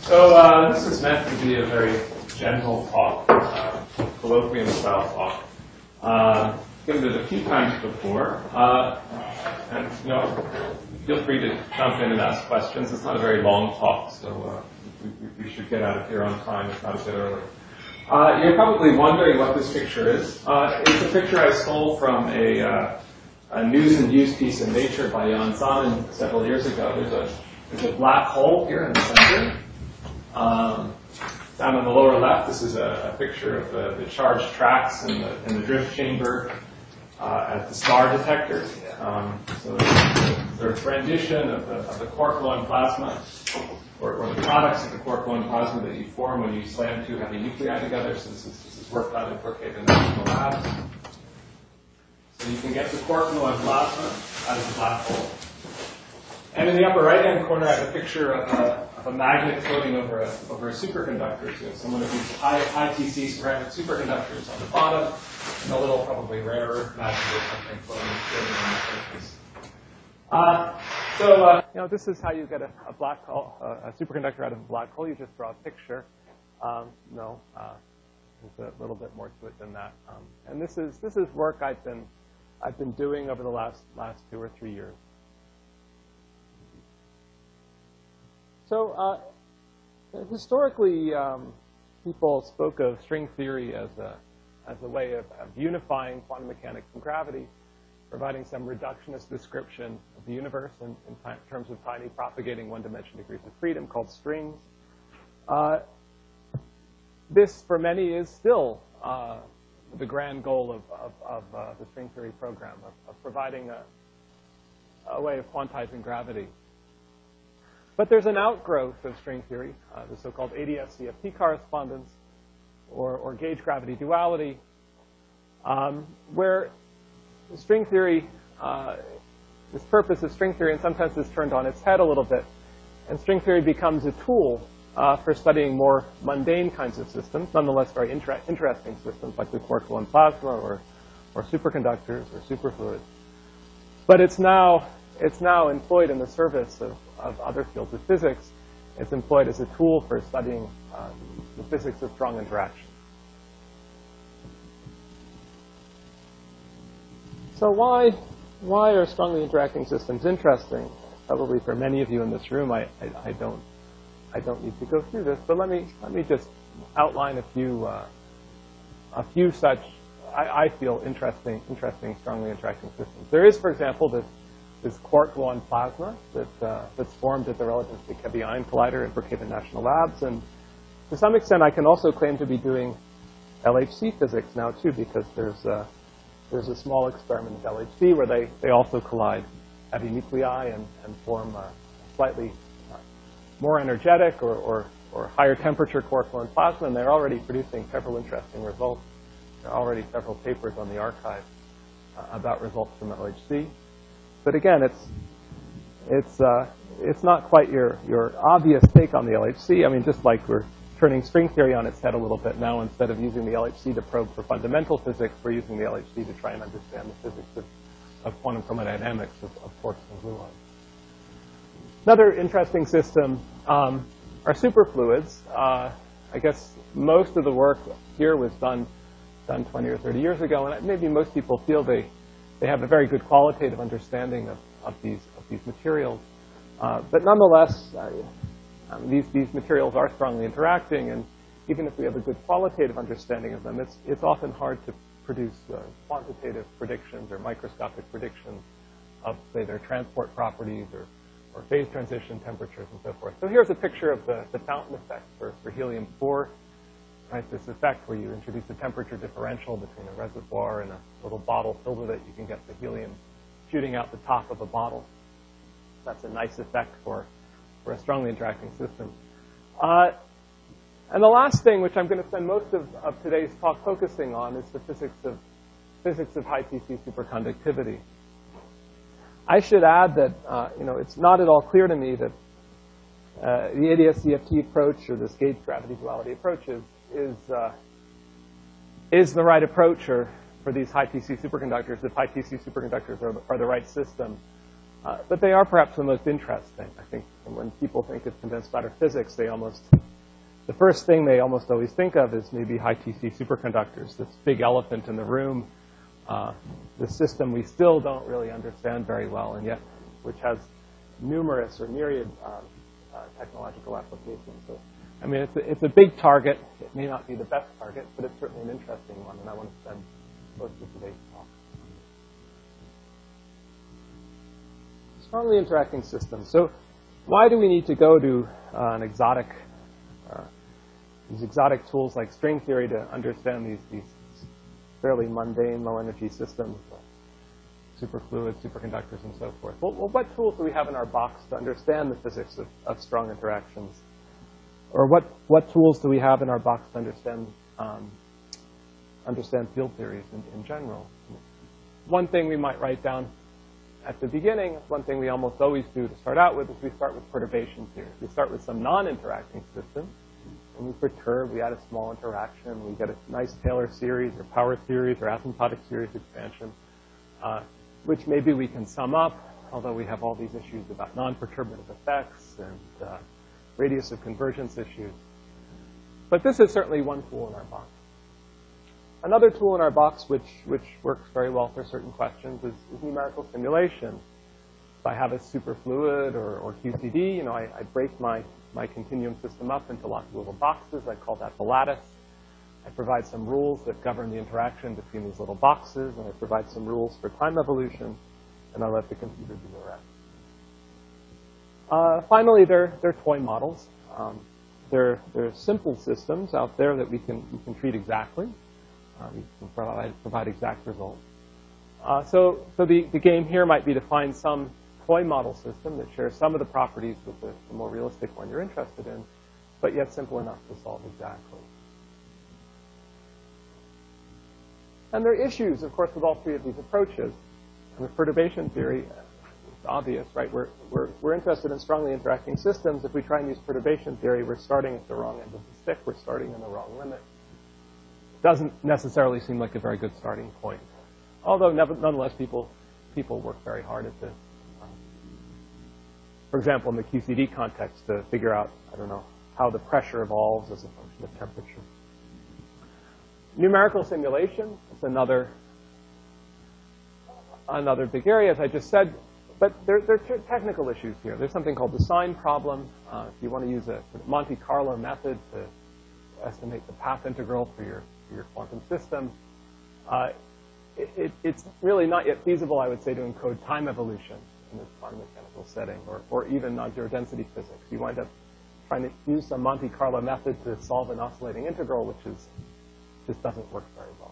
This is meant to be a very general talk, colloquium-style talk. Given it a few times before, and feel free to jump in and ask questions. It's not a very long talk, so we should get out of here on time, if not a bit early. You're probably wondering what this picture is. It's a picture I stole from a news and views piece in Nature by Jan Sanin several years ago. There's a black hole here in the center. Down on the lower left, this is a picture of the charged tracks in the drift chamber at the star detector. So there's a rendition of the quark-gluon plasma, or the products of the quark-gluon plasma that you form when you slam two heavy nuclei together. So this is work done in Brookhaven National Labs. So you can get the quark-gluon plasma out of the black hole. And in the upper right-hand corner, I have a picture of a magnet floating over a superconductor. So some of these high TC ceramic superconductors on the bottom, and a little, probably rarer magnet or something floating on the surface. This is how you get a black hole, a superconductor out of a black hole. You just draw a picture. There's a little bit more to it than that. And this is work I've been doing over the last 2 or 3 years. So historically, people spoke of string theory as a way of unifying quantum mechanics and gravity, providing some reductionist description of the universe in terms of tiny propagating one-dimension degrees of freedom called strings. This, for many, is still the grand goal of the string theory program, of providing a way of quantizing gravity. But there's an outgrowth of string theory, the so-called ADS-CFT correspondence, or gauge gravity duality, where string theory, this purpose of string theory in some sense is turned on its head a little bit, and string theory becomes a tool for studying more mundane kinds of systems, nonetheless very interesting systems like the quark-gluon plasma or superconductors or superfluids. But it's now employed in the service of other fields of physics. It's employed as a tool for studying the physics of strong interaction. So why are strongly interacting systems interesting? Probably for many of you in this room, I don't need to go through this, but let me just outline a few such I feel interesting strongly interacting systems. There is, for example, this quark-gluon plasma that's formed at the relatively heavy ion collider at Brookhaven National Labs, and to some extent, I can also claim to be doing LHC physics now too, because there's a small experiment at LHC where they also collide heavy nuclei and form a slightly more energetic or higher temperature quark-gluon plasma, and they're already producing several interesting results. There are already several papers on the archive about results from LHC. But again, it's not quite your obvious take on the LHC. I mean, just like we're turning string theory on its head a little bit now, instead of using the LHC to probe for fundamental physics, we're using the LHC to try and understand the physics of quantum chromodynamics of quarks and gluons. Another interesting system are superfluids. I guess most of the work here was done 20 or 30 years ago, and maybe most people feel they have a very good qualitative understanding of these materials. But nonetheless, these materials are strongly interacting, and even if we have a good qualitative understanding of them, it's often hard to produce quantitative predictions or microscopic predictions of, say, their transport properties or phase transition temperatures and so forth. So here's a picture of the fountain effect for helium-4. Right, this effect where you introduce a temperature differential between a reservoir and a little bottle filled with it, you can get the helium shooting out the top of a bottle. That's a nice effect for a strongly interacting system. And the last thing, which I'm going to spend most of today's talk focusing on, is the physics of high TC superconductivity. I should add that it's not at all clear to me that the ADS-CFT approach or this gauge gravity duality approach is the right approach for these high TC superconductors, if high TC superconductors are the right system. But they are perhaps the most interesting. I think And when people think of condensed matter physics, the first thing they almost always think of is maybe high-TC superconductors, this big elephant in the room, the system we still don't really understand very well, and yet which has numerous or myriad technological applications. So, I mean, it's a big target. It may not be the best target, but it's certainly an interesting one, and I want to spend most of today's talk. Strongly interacting systems. So why do we need to go to these exotic tools like string theory to understand these fairly mundane low-energy systems, superfluids, superconductors, and so forth? Well, what tools do we have in our box to understand the physics of strong interactions? Or what tools do we have in our box to understand field theories in general? One thing we might write down at the beginning, one thing we almost always do to start out with, is we start with perturbation theory. We start with some non-interacting system, and we perturb, we add a small interaction, we get a nice Taylor series or power series or asymptotic series expansion, which maybe we can sum up, although we have all these issues about non-perturbative effects and radius of convergence issues. But this is certainly one tool in our box. Another tool in our box which works very well for certain questions is numerical simulation. If I have a superfluid or QCD, I break my continuum system up into lots of little boxes. I call that the lattice. I provide some rules that govern the interaction between these little boxes, and I provide some rules for time evolution, and I let the computer do the rest. Finally, they're toy models. They're simple systems out there that we can treat exactly. We can provide exact results. So the game here might be to find some toy model system that shares some of the properties with the more realistic one you're interested in, but yet simple enough to solve exactly. And there are issues, of course, with all three of these approaches. With perturbation theory, it's obvious, right? We're interested in strongly interacting systems. If we try and use perturbation theory, we're starting at the wrong end of the stick. We're starting in the wrong limit. Doesn't necessarily seem like a very good starting point. Although, nonetheless, people work very hard at this. For example, in the QCD context, to figure out, I don't know, how the pressure evolves as a function of temperature. Numerical simulation is another big area, as I just said. But there are technical issues here. There's something called the sign problem. If you want to use a Monte Carlo method to estimate the path integral for your quantum system, it's really not yet feasible, I would say, to encode time evolution in this quantum mechanical setting, or even non-zero density physics. You wind up trying to use some Monte Carlo method to solve an oscillating integral, which just doesn't work very well.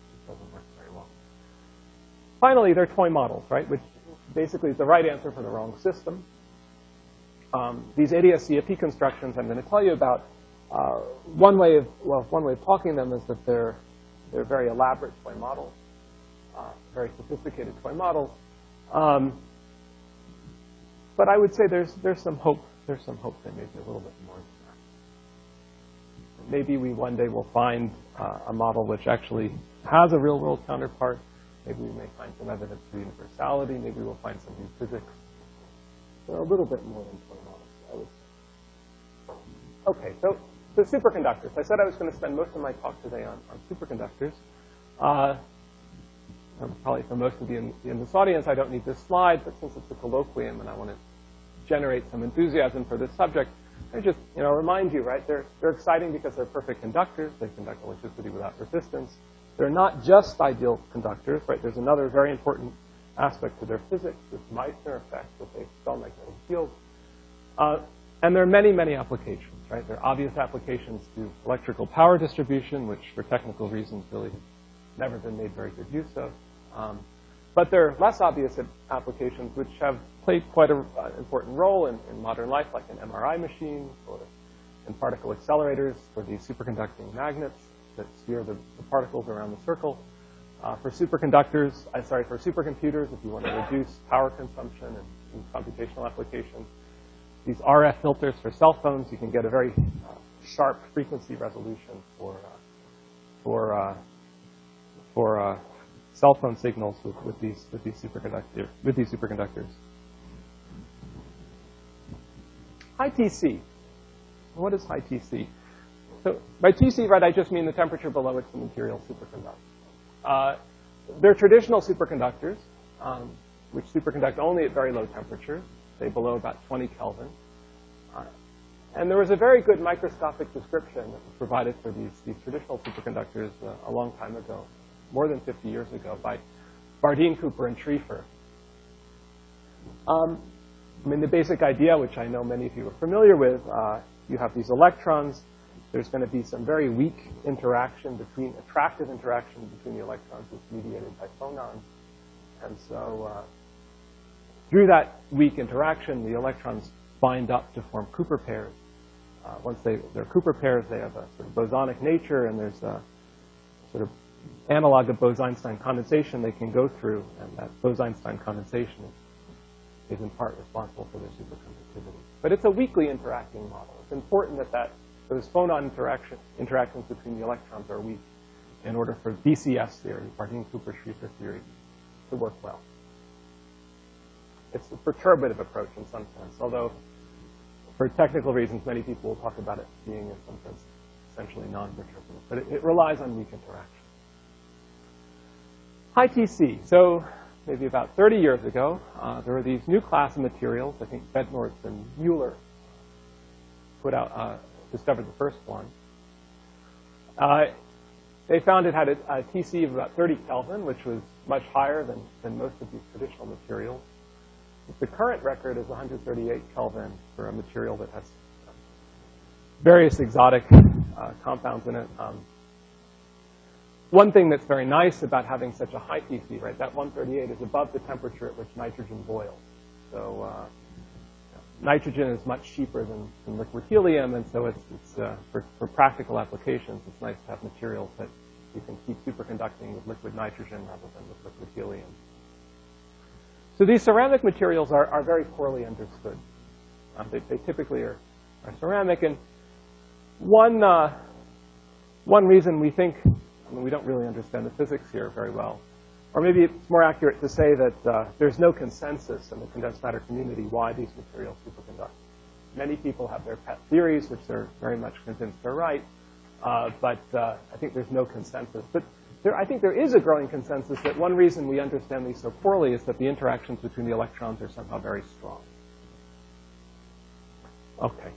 Finally, they're toy models, right, which basically is the right answer for the wrong system. These ADS-CFT constructions I'm going to tell you about, one way of talking them is that they're very elaborate toy models, very sophisticated toy models. But I would say there's some hope. There's some hope that maybe a little bit more. Maybe we one day will find a model which actually has a real-world counterpart. Maybe we may find some evidence for universality. Maybe we'll find some new physics. So a little bit more than toy models, I would say. Okay, so superconductors. I said I was going to spend most of my talk today on superconductors. Probably for most of you in this audience, I don't need this slide, but since it's a colloquium and I want to generate some enthusiasm for this subject, I just remind you, right? They're exciting because they're perfect conductors. They conduct electricity without resistance. They're not just ideal conductors, right? There's another very important aspect to their physics, this Meissner effect with a expel magnetic field. And there are many, many applications, right? There are obvious applications to electrical power distribution, which for technical reasons really have never been made very good use of. But there are less obvious applications which have played quite an important role in modern life, like in MRI machines or in particle accelerators for these superconducting magnets that steer the particles around the circle. For supercomputers, if you want to reduce power consumption in computational applications. These RF filters for cell phones, you can get a very sharp frequency resolution for cell phone signals with these superconductors. High TC. What is high TC? So by TC, right, I just mean the temperature below which the material superconducts. They're traditional superconductors, which superconduct only at very low temperatures, say below about 20 Kelvin. And there was a very good microscopic description that was provided for these traditional superconductors a long time ago, more than 50 years ago, by Bardeen, Cooper, and Schrieffer. I mean, the basic idea, which I know many of you are familiar with, you have these electrons. There's going to be some very weak attractive interaction between the electrons that's mediated by phonons. And so through that weak interaction, the electrons bind up to form Cooper pairs. Once they're Cooper pairs, they have a sort of bosonic nature, and there's a sort of analog of Bose-Einstein condensation they can go through, and that Bose-Einstein condensation is in part responsible for their superconductivity. But it's a weakly interacting model. It's important that those phonon interactions between the electrons are weak in order for BCS theory, Bardeen-Cooper-Schrieffer theory, to work well. It's a perturbative approach in some sense, although for technical reasons, many people will talk about it being in some sense essentially non-perturbative. But it relies on weak interaction. High TC. So maybe about 30 years ago, there were these new class of materials. I think Bednorz and Mueller discovered the first one. They found it had a TC of about 30 Kelvin, which was much higher than most of these traditional materials. The current record is 138 Kelvin for a material that has various exotic compounds in it. One thing that's very nice about having such a high TC, right, that 138 is above the temperature at which nitrogen boils. So nitrogen is much cheaper than liquid helium, and so for practical applications, it's nice to have materials that you can keep superconducting with liquid nitrogen rather than with liquid helium. So these ceramic materials are very poorly understood. They typically are ceramic, and one reason we think, we don't really understand the physics here very well, or maybe it's more accurate to say that there's no consensus in the condensed matter community why these materials superconduct. Many people have their pet theories, which they're very much convinced are right, but I think there's no consensus. But I think there is a growing consensus that one reason we understand these so poorly is that the interactions between the electrons are somehow very strong. Okay.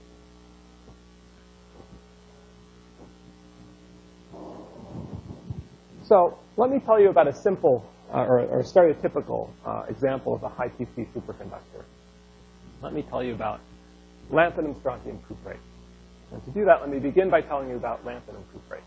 So let me tell you about a simple or a stereotypical example of a high TC superconductor. Let me tell you about lanthanum strontium cuprate. And to do that, let me begin by telling you about lanthanum cuprate.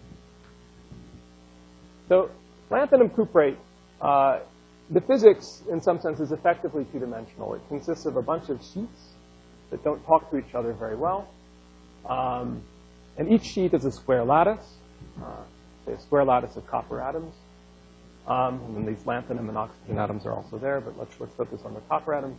So lanthanum cuprate, the physics, in some sense, is effectively two-dimensional. It consists of a bunch of sheets that don't talk to each other very well. And each sheet is a square lattice, say a square lattice of copper atoms. And then these lanthanum and oxygen atoms are also there, but let's focus on the copper atoms.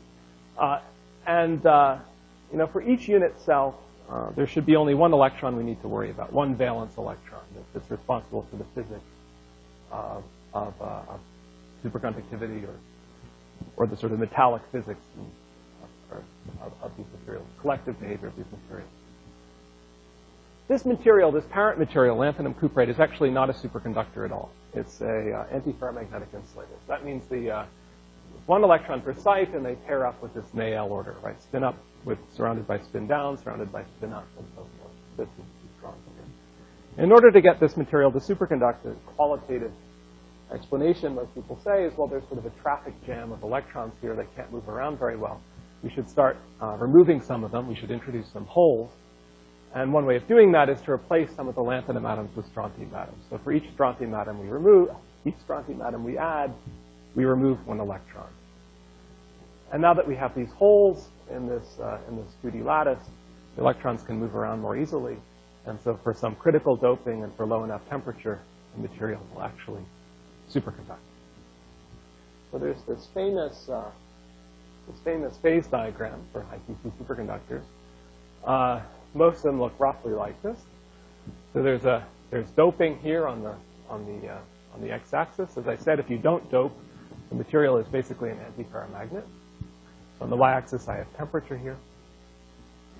For each unit cell, there should be only one electron we need to worry about, one valence electron that's responsible for the physics of superconductivity or the sort of metallic physics of these materials, collective behavior of these materials. This material, this parent material, lanthanum cuprate, is actually not a superconductor at all. It's a antiferromagnetic insulator. So that means the one electron per site, and they pair up with this Néel order, right? Spin up surrounded by spin down, surrounded by spin up, and so forth. This is strong here. In order to get this material to superconduct, the qualitative explanation most people say is, well, there's sort of a traffic jam of electrons here. They can't move around very well. We should start removing some of them. We should introduce some holes. And one way of doing that is to replace some of the lanthanum atoms with strontium atoms. So for each strontium atom we remove, each strontium atom we add, we remove one electron. And now that we have these holes in this 2D lattice, the electrons can move around more easily. And so for some critical doping and for low enough temperature, the material will actually superconduct. So there's this famous phase diagram for high TC superconductors. Most of them look roughly like this. So there's doping here on the x-axis. As I said, if you don't dope, the material is basically an antiferromagnet. On the y-axis, I have temperature here.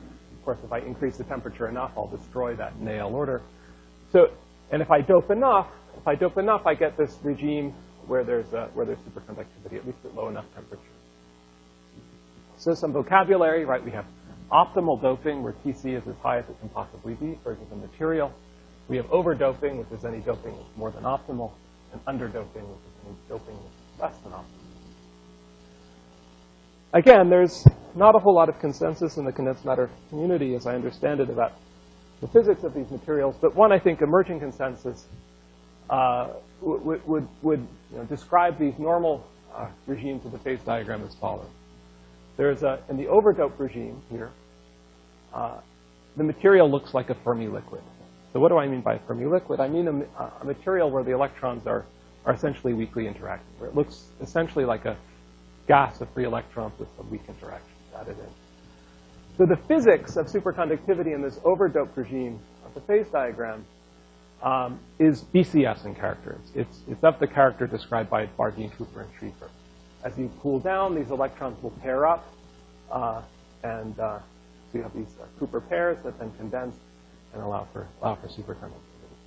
of course, if I increase the temperature enough, I'll destroy that Néel order. So, and if I dope enough, I get this regime where there's superconductivity, at least at low enough temperature. So some vocabulary, right? We have optimal doping, where TC is as high as it can possibly be for a given material. We have overdoping, which is any doping that's more than optimal, and underdoping, which is any doping that's less than optimal. Again, there's not a whole lot of consensus in the condensed matter community, as I understand it, about the physics of these materials, but one, I think, emerging consensus would describe these normal regimes of the phase diagram as follows. There's in the overdoped regime here, the material looks like a Fermi liquid. So what do I mean by a Fermi liquid? I mean a material where the electrons are essentially weakly interacting, where it looks essentially like a gas of free electrons with some weak interactions added in. So the physics of superconductivity in this overdoped regime of the phase diagram is BCS in character. It's of the character described by Bardeen, Cooper, and Schrieffer. As you cool down, these electrons will pair up, and so you have these Cooper pairs that then condense and allow for superconductivity.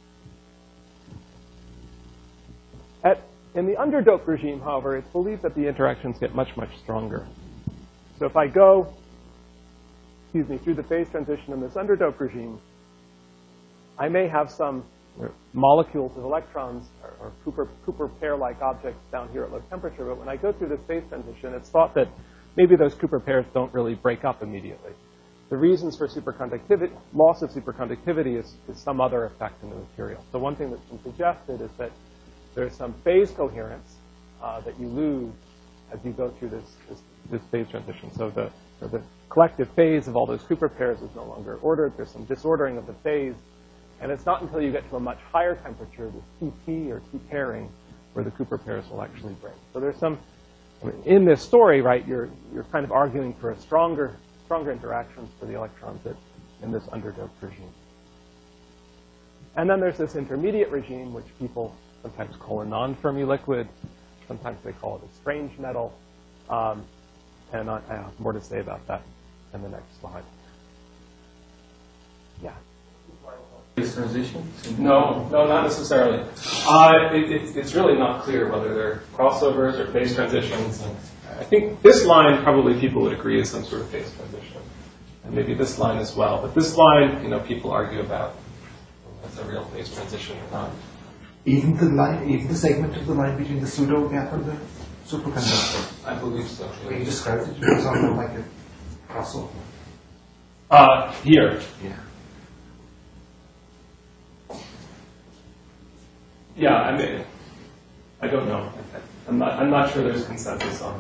In the underdoped regime, however, it's believed that the interactions get much, much stronger. So if I go, through the phase transition in this underdoped regime, I may have some molecules of electrons or Cooper pair-like objects down here at low temperature, but when I go through this phase transition, it's thought that maybe those Cooper pairs don't really break up immediately. The reasons for superconductivity, loss of superconductivity is some other effect in the material. So one thing that's been suggested is that there's some phase coherence that you lose as you go through this phase transition. So the collective phase of all those Cooper pairs is no longer ordered. There's some disordering of the phase. And it's not until you get to a much higher temperature, the TP or T-pairing, where the Cooper pairs will actually break. So there's some, in this story, right, you're kind of arguing for a stronger interactions for the electrons in this underdoped regime. And then there's this intermediate regime, which people sometimes call a non-Fermi liquid. Sometimes they call it a strange metal. And I have more to say about that in the next slide. Yeah. Phase transition? No, not necessarily. It's really not clear whether they're crossovers or phase transitions. And I think this line probably people would agree is some sort of phase transition, and maybe this line as well. But this line, people argue about whether it's a real phase transition or not. Even the segment of the line between the pseudo gap and the superconductor. I believe so. The way you described it, it sounded like a crossover. Here. Yeah. Yeah, I don't know. I'm not sure there's consensus on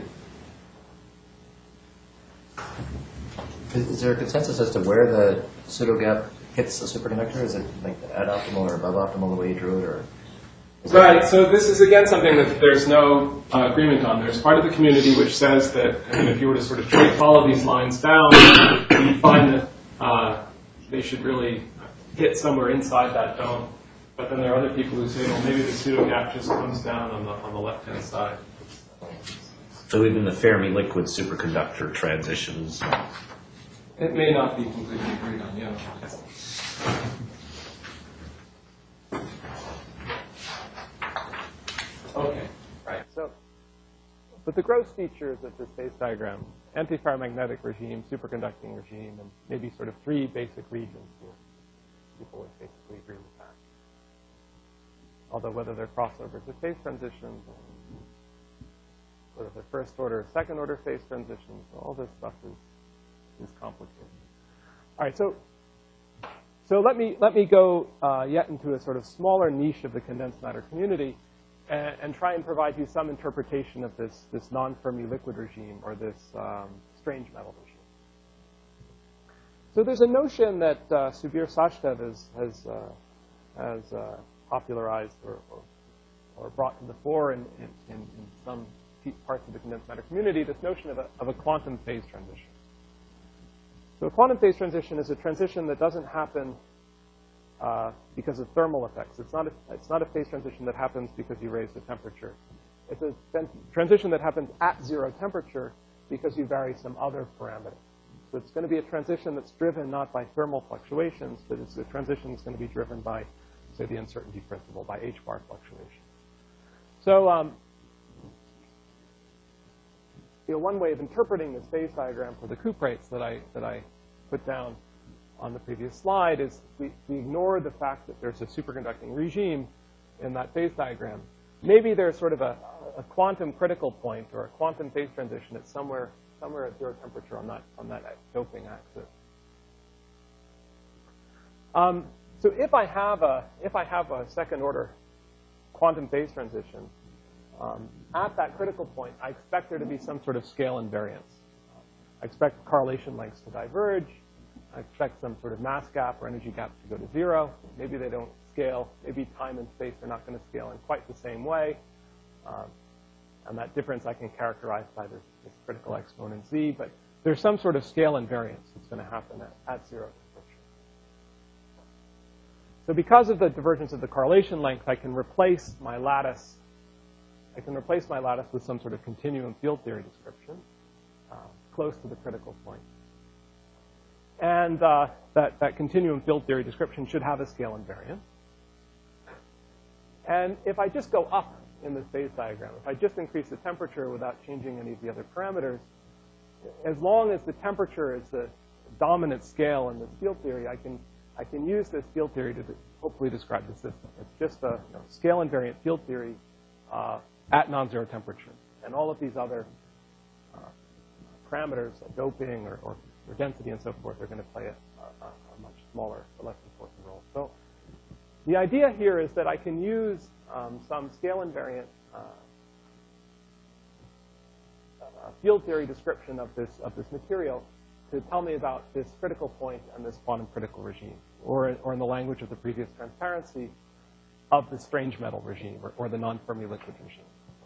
this. Is there a consensus as to where the pseudo gap hits the superconductor? Is it like at optimal or above optimal the way you drew it, or? Right. So this is again something that there's no agreement on. There's part of the community which says that if you were to sort of follow these lines down, you find that they should really hit somewhere inside that dome. But then there are other people who say, well, maybe the pseudo gap just comes down on the left-hand side. So even the Fermi liquid superconductor transitions. It may not be completely agreed on, yeah. Okay, right. So, but the gross features of this phase diagram, antiferromagnetic regime, superconducting regime, and maybe sort of three basic regions here. People would basically agree with that. Although whether they're crossovers or phase transitions, whether they're first order or second order phase transitions, all this stuff is complicated. All right, so let me go yet into a sort of smaller niche of the condensed matter community and try and provide you some interpretation of this non-Fermi liquid regime or this strange metal regime. So there's a notion that Subir Sachdev has popularized or brought to the fore in some parts of the condensed matter community, this notion of a quantum phase transition. So a quantum phase transition is a transition that doesn't happen because of thermal effects. It's not a phase transition that happens because you raise the temperature. It's a transition that happens at zero temperature because you vary some other parameter. So it's going to be a transition that's driven not by thermal fluctuations, but it's a transition that's going to be driven by, say, the uncertainty principle, by h-bar fluctuations. So one way of interpreting this phase diagram for the cuprates that I put down on the previous slide is we ignore the fact that there's a superconducting regime in that phase diagram. Maybe there's sort of a quantum critical point or a quantum phase transition at somewhere at zero temperature on that doping axis. So if I have a second order quantum phase transition, at that critical point, I expect there to be some sort of scale invariance. I expect correlation lengths to diverge. I expect some sort of mass gap or energy gap to go to zero. Maybe they don't scale. Maybe time and space are not going to scale in quite the same way. And that difference I can characterize by this critical exponent z. But there's some sort of scale invariance that's going to happen at zero temperature. So because of the divergence of the correlation length, I can replace my lattice. With some sort of continuum field theory description close to the critical point. And that continuum field theory description should have a scale invariance. And if I just go up in this phase diagram, if I just increase the temperature without changing any of the other parameters, as long as the temperature is the dominant scale in this field theory, I can use this field theory to hopefully describe the system. It's just a scale invariant field theory at non-zero temperature. And all of these other parameters, doping or density and so forth, are going to play a much smaller, less important role. So the idea here is that I can use some scale invariant field theory description of this material to tell me about this critical point and this quantum critical regime, or in the language of the previous transparency, of the strange metal regime or the non-Fermi liquid regime.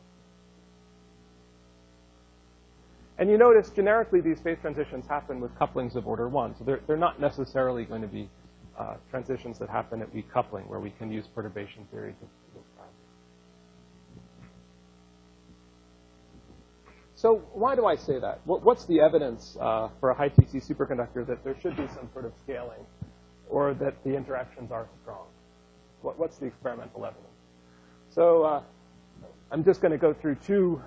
And you notice generically these phase transitions happen with couplings of order 1. So they're not necessarily going to be transitions that happen at weak coupling where we can use perturbation theory to describe. So why do I say that? What's the evidence for a high TC superconductor that there should be some sort of scaling or that the interactions are strong? What's the experimental evidence? So I'm just going to go through two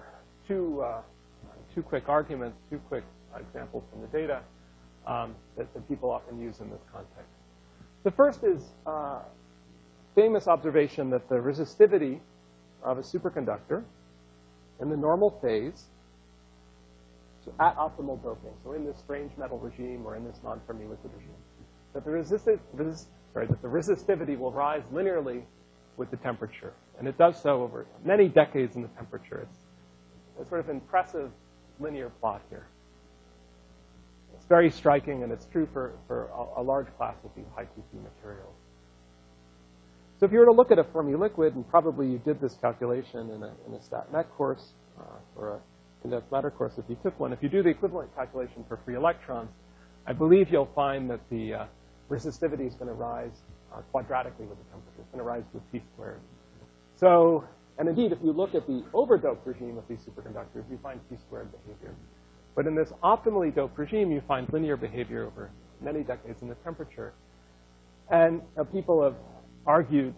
quick arguments, two quick examples from the data that people often use in this context. The first is famous observation that the resistivity of a superconductor in the normal phase, so at optimal doping, so in this strange metal regime or in this non-Fermi liquid regime, that the resistivity will rise linearly with the temperature. And it does so over many decades in the temperature. It's a sort of impressive linear plot here. It's very striking, and it's true for a large class of these high TC materials. So if you were to look at a Fermi liquid, and probably you did this calculation in a StatMech course or a condensed matter course if you took one, if you do the equivalent calculation for free electrons, I believe you'll find that the resistivity is going to rise quadratically with the temperature. It's going to rise with T squared. So, and indeed, if you look at the overdoped regime of these superconductors, you find T squared behavior. But in this optimally doped regime, you find linear behavior over many decades in the temperature. And people have argued,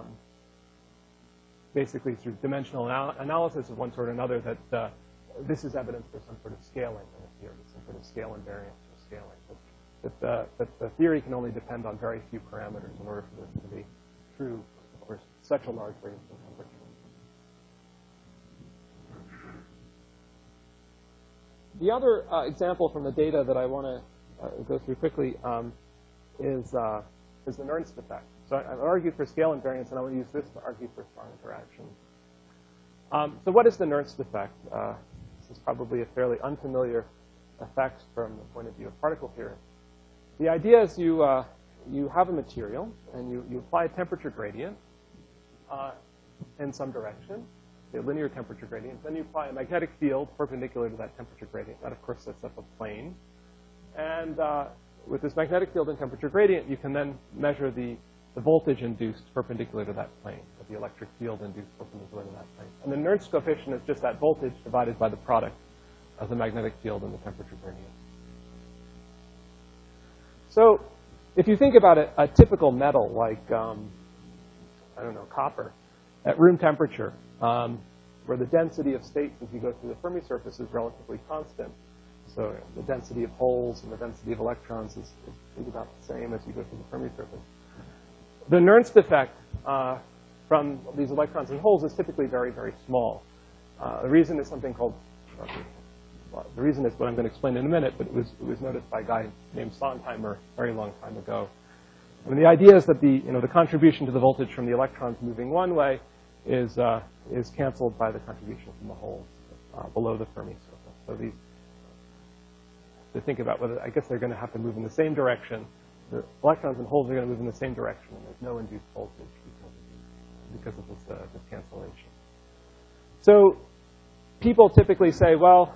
basically through dimensional analysis of one sort or another, that this is evidence for some sort of scaling in the theory, some sort of scale invariance or scaling. That the theory can only depend on very few parameters in order for this to be true over such a large range of temperature. The other example from the data that I want to go through quickly is the Nernst effect. So I argued for scale invariance, and I want to use this to argue for strong interaction. So what is the Nernst effect? This is probably a fairly unfamiliar effect from the point of view of particle theory. The idea is you have a material, and you apply a temperature gradient in some direction, a linear temperature gradient. Then you apply a magnetic field perpendicular to that temperature gradient. That, of course, sets up a plane. And with this magnetic field and temperature gradient, you can then measure the voltage induced perpendicular to that plane, or the electric field induced perpendicular to that plane. And the Nernst coefficient is just that voltage divided by the product of the magnetic field and the temperature gradient. So if you think about a typical metal like, I don't know, copper, at room temperature, where the density of states as you go through the Fermi surface is relatively constant. So the density of holes and the density of electrons is about the same as you go through the Fermi surface. The Nernst effect from these electrons and holes is typically very, very small. The reason is something called, the reason is what I'm going to explain in a minute, but it was noticed by a guy named Sontheimer a very long time ago. I mean, the idea is that the contribution to the voltage from the electrons moving one way is canceled by the contribution from the holes below the Fermi surface. So these, to think about whether, I guess they're going to have to move in the same direction. The electrons and holes are going to move in the same direction, and there's no induced voltage because of this cancellation. So people typically say, well,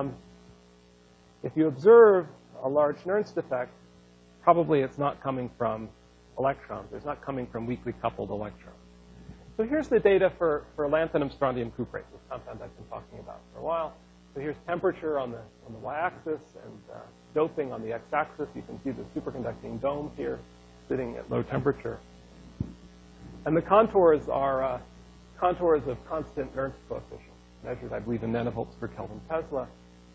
if you observe a large Nernst effect, probably it's not coming from electrons. It's not coming from weakly coupled electrons. So here's the data for lanthanum strontium cuprate, this compound I've been talking about for a while. So here's temperature on the y-axis and doping on the x-axis. You can see the superconducting dome here sitting at low temperature. And the contours are contours of constant Nernst coefficient, measured, I believe, in nanovolts per Kelvin Tesla.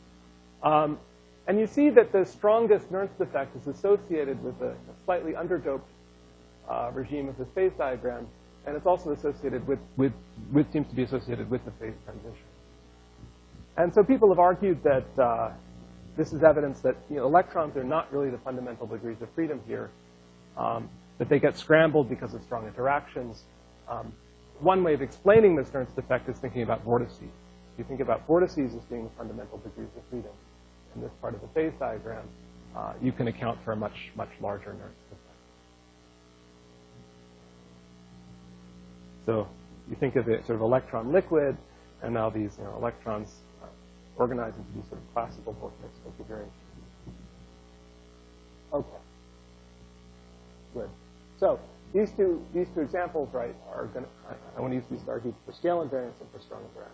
And you see that the strongest Nernst effect is associated with a slightly underdoped regime of the phase diagram, and it's also associated seems to be associated with the phase transition. And so people have argued that this is evidence that electrons are not really the fundamental degrees of freedom here, that they get scrambled because of strong interactions. One way of explaining this Nernst effect is thinking about vortices. If you think about vortices as being the fundamental degrees of freedom in this part of the phase diagram, you can account for a much, much larger Nernst effect. So you think of it sort of electron liquid, and now these electrons organize into these sort of classical vortex configurations. Okay. Good. So these two examples, right, are going to, I want to use these to argue for scale invariance and for strong interaction.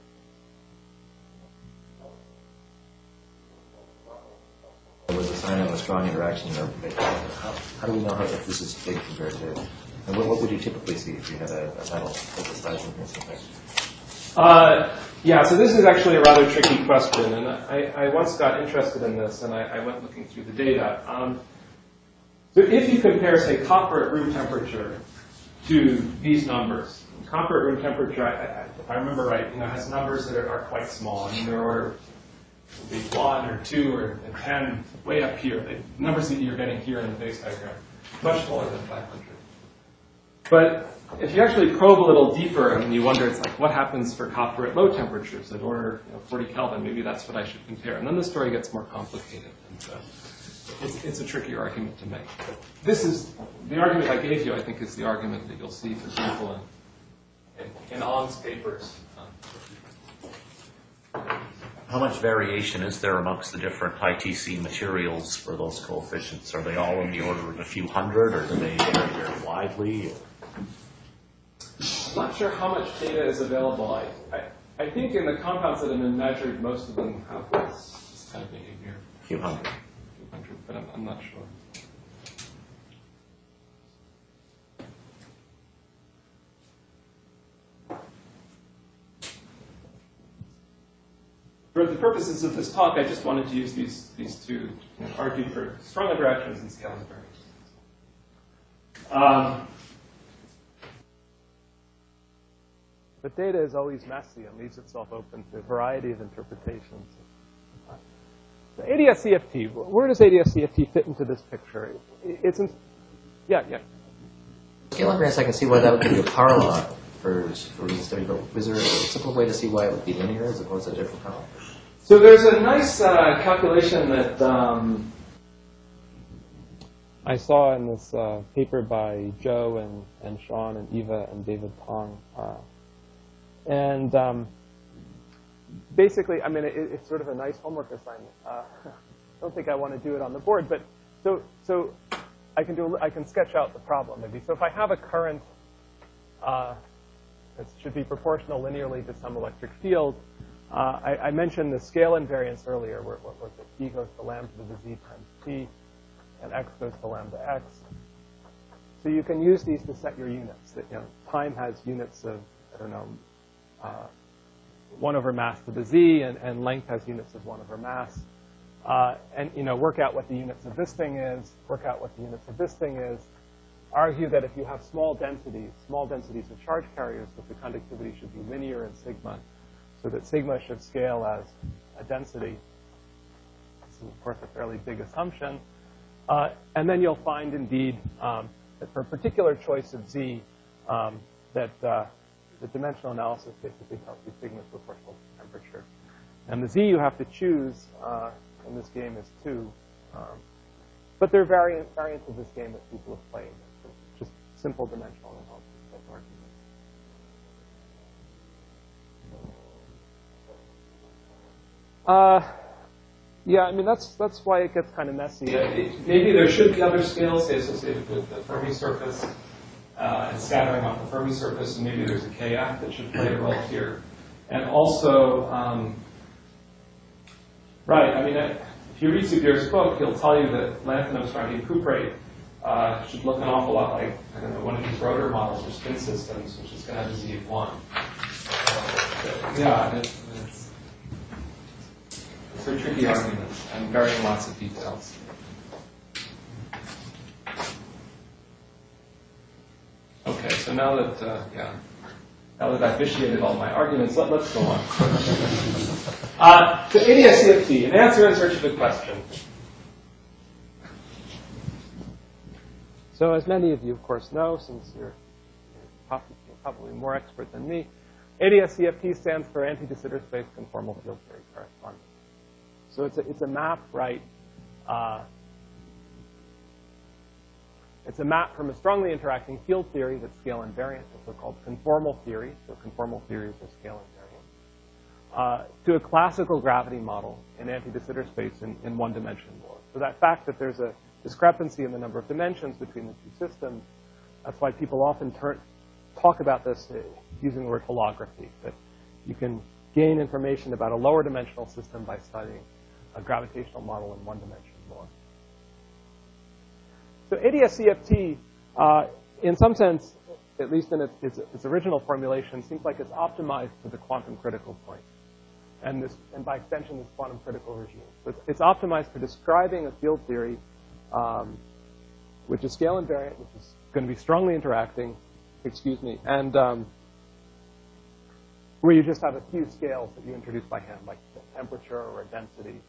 There was a sign of a strong interaction there. How do we know if this is big compared to, and what would you typically see if you had a metal of the size of this effect? Yeah, so this is actually a rather tricky question, and I once got interested in this, and I went looking through the data. So if you compare, say, copper at room temperature to these numbers, copper at room temperature, if I remember right, has numbers that are quite small. I mean, they're order maybe 1 or 2 or 10, way up here. The numbers that you're getting here in the phase diagram, much smaller than 500. But if you actually probe a little deeper, and you wonder, it's like, what happens for copper at low temperatures at order 40 Kelvin? Maybe that's what I should compare. And then the story gets more complicated. And it's a tricky argument to make. But this is the argument I gave you, I think, is the argument that you'll see, for example, in Ong's papers. How much variation is there amongst the different ITC materials for those coefficients? Are they all in the order of a few hundred, or do they vary very widely? I'm not sure how much data is available. I think in the compounds that have been measured, most of them have this kind of behavior. A few hundred. But I'm not sure. For the purposes of this talk, I just wanted to use these two to argue for strong interactions and scale invariance. But data is always messy and leaves itself open to a variety of interpretations. The ADS-CFT, where does ADS-CFT fit into this picture? Yeah. Scale invariance, I can see why that would give you a power law for reason study, but is there a simple way to see why it would be linear as opposed to different power? So there's a nice calculation that I saw in this paper by Joe and Sean and Eva and David Tong. Basically, I mean, it's sort of a nice homework assignment. I don't think I want to do it on the board, but so I can sketch out the problem maybe. So if I have a current, it should be proportional linearly to some electric field. I mentioned the scale invariance earlier, where it was that E goes to lambda to the z times t. and x goes to lambda x. So you can use these to set your units. That, time has units of, I don't know, 1 over mass to the z, and length has units of 1 over mass. And work out what the units of this thing is, work out what the units of this thing is. Argue that if you have small densities of charge carriers, that the conductivity should be linear in sigma, so that sigma should scale as a density. This is, of course, a fairly big assumption. And then you'll find, indeed, that for a particular choice of z, that the dimensional analysis basically tells you sigma is proportional to temperature. And the z you have to choose in this game is 2. But there are variants of this game that people have played. Just simple dimensional analysis type arguments. Yeah, I mean, that's why it gets kind of messy. Maybe there should be other scales, say, associated with the Fermi surface and scattering off the Fermi surface, and maybe there's a kf that should play a role here. And also, right, I mean, if you read Subir's book, he'll tell you that lanthanum-strontium cuprate should look an awful lot like, I don't know, one of these rotor models or spin systems, which is going to have a z of 1. Yeah, it's a tricky argument and varying lots of details. Okay, so now that I've vitiated all my arguments, let's go on. So ADS-CFT, an answer in search of a question. So as many of you, of course, know, since you're probably more expert than me, ADS-CFT stands for anti-de Sitter space conformal field theory correspondence. So it's a map, right? It's a map from a strongly interacting field theory that's scale invariant, the so-called conformal theory. So conformal theories are scale invariant. To a classical gravity model in anti-de Sitter space in one dimension more. So that fact that there's a discrepancy in the number of dimensions between the two systems, that's why people often talk about this using the word holography, that you can gain information about a lower dimensional system by studying a gravitational model in one dimension more. So ADS-CFT, in some sense, at least in its original formulation, seems like it's optimized for the quantum critical point, and by extension, this quantum critical regime. So it's optimized for describing a field theory which is scale invariant, which is going to be strongly interacting, and where you just have a few scales that you introduce by hand, like a temperature or a density.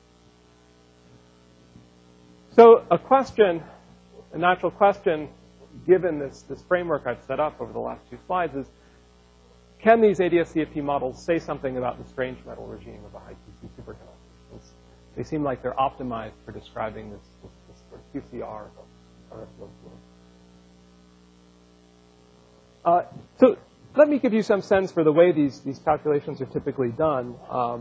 So a natural question, given this framework I've set up over the last 2 slides, is can these ADS-CFT models say something about the strange metal regime of a high QC superconductor? They seem like they're optimized for describing this sort of QCR of a field theory. So let me give you some sense for the way these calculations are typically done.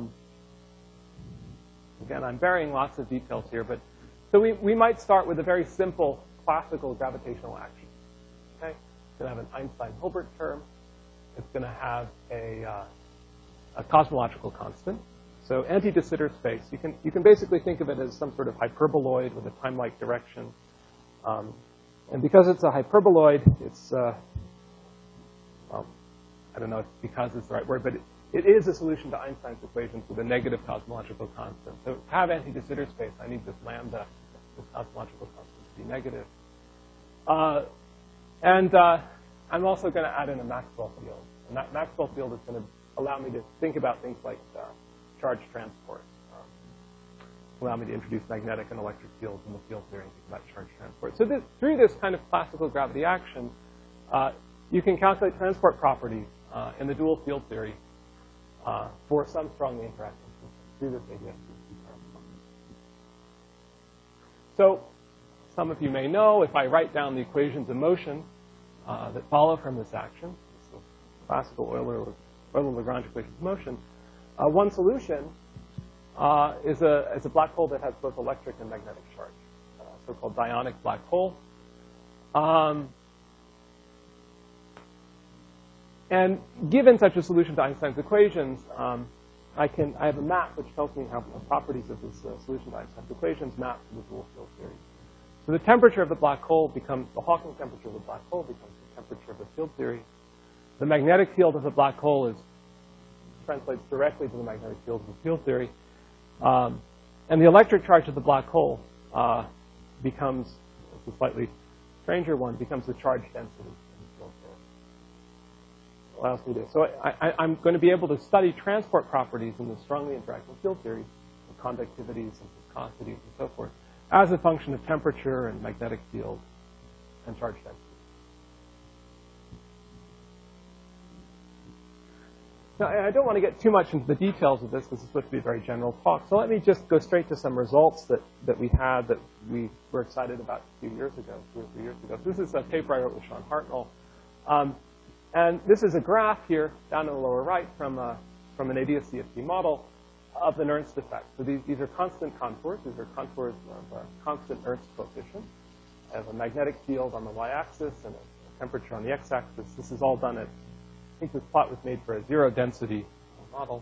Again, I'm varying lots of details here, but so we might start with a very simple classical gravitational action. Okay, it's going to have an Einstein-Hilbert term. It's going to have a cosmological constant. So anti-de Sitter space, you can basically think of it as some sort of hyperboloid with a time-like direction. And because it's a hyperboloid, it's well, I don't know if because it's the right word, but it is a solution to Einstein's equations with a negative cosmological constant. So to have anti-de Sitter space, I need this lambda, this cosmological constant, to be negative. And I'm also going to add in a Maxwell field. And that Maxwell field is going to allow me to think about things like charge transport. Allow me to introduce magnetic and electric fields in the field theory and think about charge transport. So through this kind of classical gravity action, you can calculate transport properties in the dual field theory for some strongly interacting systems through this ADS-CFT correspondence. So some of you may know, if I write down the equations of motion that follow from this action, this is classical Euler-Lagrange equations of motion, one solution is a black hole that has both electric and magnetic charge, so-called dionic black hole. And given such a solution to Einstein's equations, I have a map which tells me how the properties of this solution to Einstein's equations map to the dual field theory. So the temperature of the black hole becomes, the Hawking temperature of the black hole becomes the temperature of the field theory. The magnetic field of the black hole translates directly to the magnetic field of the field theory. And the electric charge of the black hole becomes, it's a slightly stranger one, becomes the charge density in the field theory. Allows me to. So I'm going to be able to study transport properties in the strongly interacting field theory, conductivities and viscosities and so forth, as a function of temperature and magnetic field and charge density. Now, I don't want to get too much into the details of this. This is supposed to be a very general talk. So let me just go straight to some results that we had that we were excited about a few years ago, 2 or 3 years ago. So this is a paper I wrote with Sean Hartnell. And this is a graph here down in the lower right from an ADS-CFT model of the Nernst effect. So these are constant contours. These are contours of a constant Nernst coefficient. I have a magnetic field on the y-axis and a temperature on the x-axis. This is all done at, I think this plot was made for a zero density model.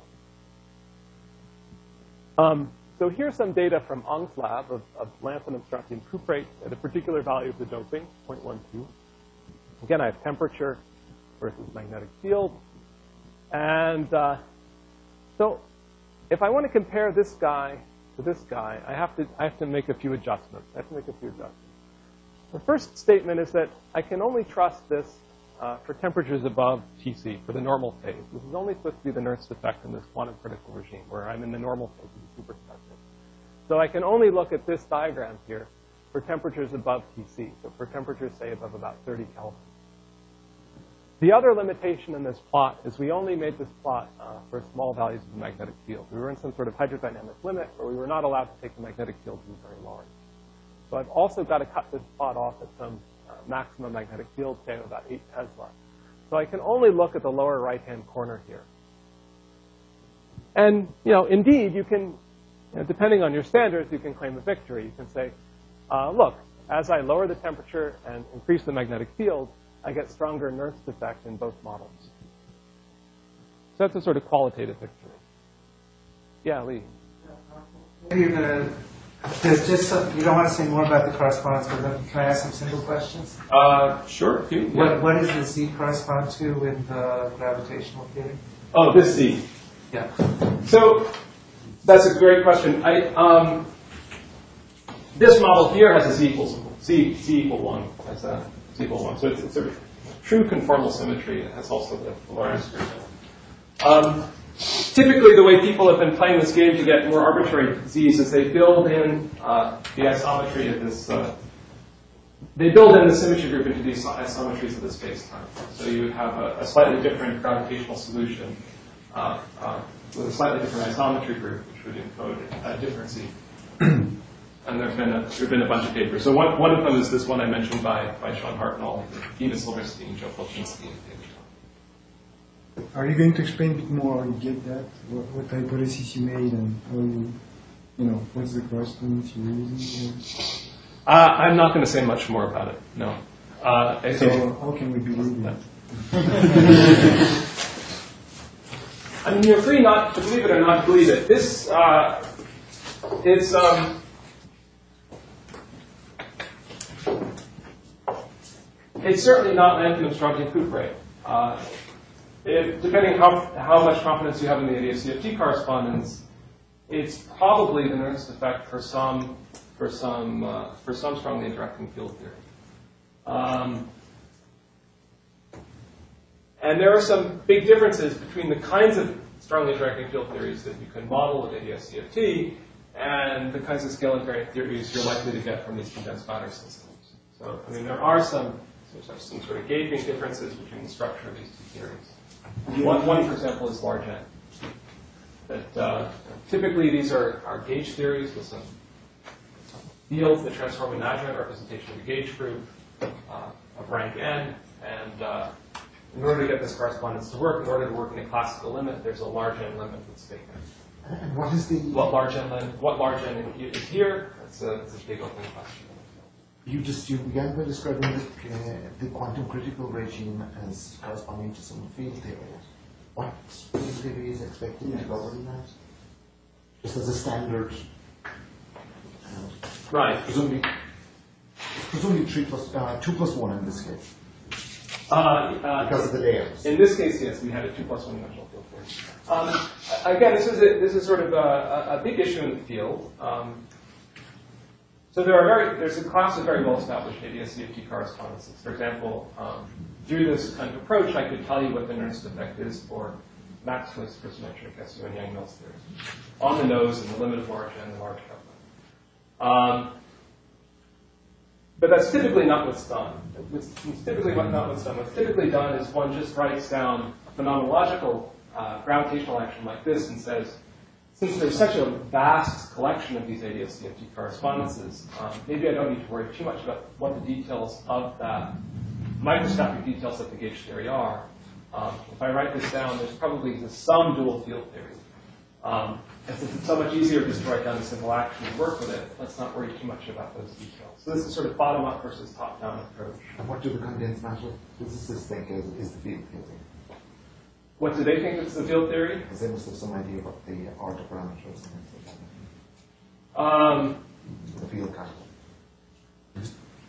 So here's some data from Ong's lab of lanthanum strontium cuprate at a particular value of the doping, 0.12. Again, I have temperature versus magnetic field. And so if I want to compare this guy to this guy, I have to make a few adjustments. The first statement is that I can only trust this for temperatures above Tc, for the normal phase. This is only supposed to be the Nernst effect in this quantum critical regime, where I'm in the normal phase of the superconductor. So I can only look at this diagram here for temperatures above Tc, so for temperatures, say, above about 30 Kelvin. The other limitation in this plot is we only made this plot for small values of the magnetic field. We were in some sort of hydrodynamic limit where we were not allowed to take the magnetic field to be very large. So I've also got to cut this plot off at some maximum magnetic field, say, of about 8 Tesla. So I can only look at the lower right-hand corner here. And, indeed, you can, depending on your standards, you can claim a victory. You can say, look, as I lower the temperature and increase the magnetic field, I get stronger Nernst effect in both models. So that's a sort of qualitative victory. Yeah, Lee. There's just you don't want to say more about the correspondence, but can I ask some simple questions? Sure. What does the Z correspond to in the gravitational theory? Oh, this Z. Yeah. So that's a great question. This model here has a Z equals 1. Has a Z equal 1. So it's a true conformal symmetry. It has also the Lorentz group. Typically, the way people have been playing this game to get more arbitrary Z's is they build in the isometry of this. They build in the symmetry group into these isometries of the space-time. So you have a slightly different gravitational solution with a slightly different isometry group, which would encode a different Z. And there have been a bunch of papers. So one of them is this one I mentioned by Sean Hartnell, Ina Silverstein, Joe Polchinski, and David Shaw. Are you going to explain a bit more how you get that? What hypothesis you made and how what's the correspondence you're using? I'm not going to say much more about it, no. So how can we believe that? I mean, you're free not to believe it or not believe it. This, it's certainly not lanthanum strontium cuprate. Depending how much confidence you have in the ADS-CFT correspondence, it's probably the Nernst effect for some strongly interacting field theory. And there are some big differences between the kinds of strongly interacting field theories that you can model with ADS-CFT and the kinds of scale invariant theories you're likely to get from these condensed matter systems. So, I mean, there are some sort of gaping differences between the structure of these two theories. One, for example, is large N. That typically these are gauge theories with some fields that transform in adjoint representation of a gauge group of rank N. And in order to get this correspondence to work, in order to work in a classical limit, there's a large N limit that's taken. And what is the what large N is here? It's a big open question. You began by describing the quantum critical regime as corresponding to some field theory. What field theory is expected to govern that? Just as a standard. Right. Presumably. Presumably 2 plus 1 in this case. Because of the layers. In this case, yes, we had a 2 plus 1 dimensional field theory. Again, this is sort of a big issue in the field. So there's a class of very well-established ADS-CFT correspondences. For example, through this kind of approach, I could tell you what the Nernst effect is for maximalist for symmetric SU and Yang-Mills theory on the nose and the limit of large N and large kappa. But that's typically not what's done. What's typically done is one just writes down a phenomenological gravitational action like this and says, since there's such a vast collection of these ADS-CFT correspondences, maybe I don't need to worry too much about what the details of that, microscopic details of the gauge theory are. If I write this down, there's probably some dual field theory. And since it's so much easier just to write down a simple action and work with it, let's not worry too much about those details. So this is sort of bottom-up versus top-down approach. And what do the condensed matter physicists think is the field theory? What do they think is the field theory? Because they must have some idea what the order parameters and things like that. The field kind.